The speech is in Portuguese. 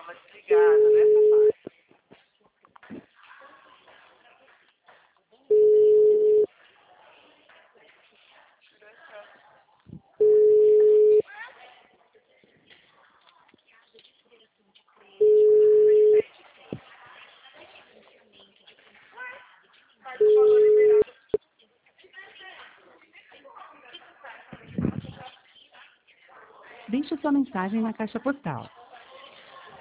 Tava desligada, né, papai? Deixe sua mensagem na caixa postal